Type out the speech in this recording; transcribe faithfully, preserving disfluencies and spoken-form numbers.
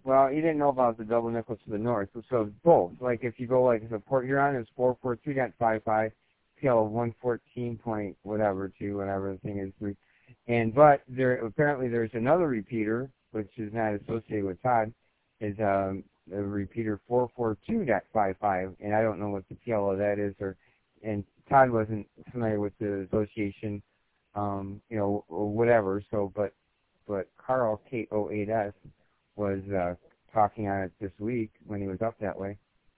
Well, you didn't know about the double nickel to the north, so it's both. Like if you go like the Port Huron is four four two point five five, P L one fourteen point whatever two, whatever the thing is three, and but there apparently there's another repeater which is not associated with Todd, is um, a repeater four four two point five five, and I don't know what the P L of that is, or and Todd wasn't familiar with the association, um, you know, or whatever. So, but but Carl K O eight S was uh, talking on it this week when he was up that way.